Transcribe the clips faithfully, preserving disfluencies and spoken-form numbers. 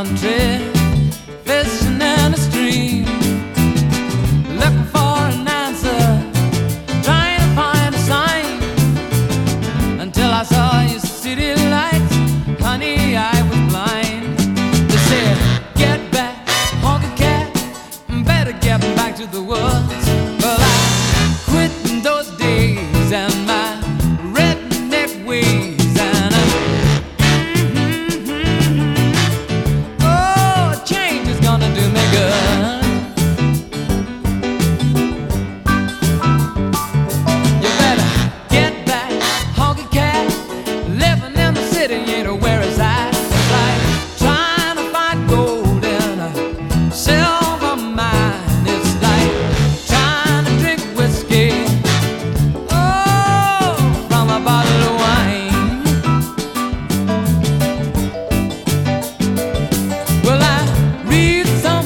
country, fishing in a stream, looking for an answer, trying to find a sign, until I saw your city lights. Honey, I was blind. They said, get back, honky cat, better get back to the woods. Well, I quit in those days and my redneck ways. Do me good. You better get back, honky cat. Living in the city ain't where it's at. It's like trying to find gold in a silver mine. It's like trying to drink whiskey, oh, from a bottle of wine. Well, I read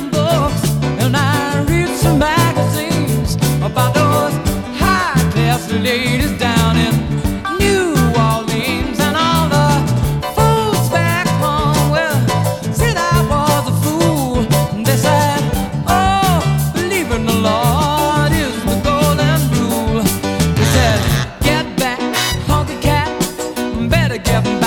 about those high-class ladies down in New Orleans, and all the fools back home, well, said I was a fool. They said, oh, believe in the Lord is the golden rule. They said, get back, honky cat, better get back.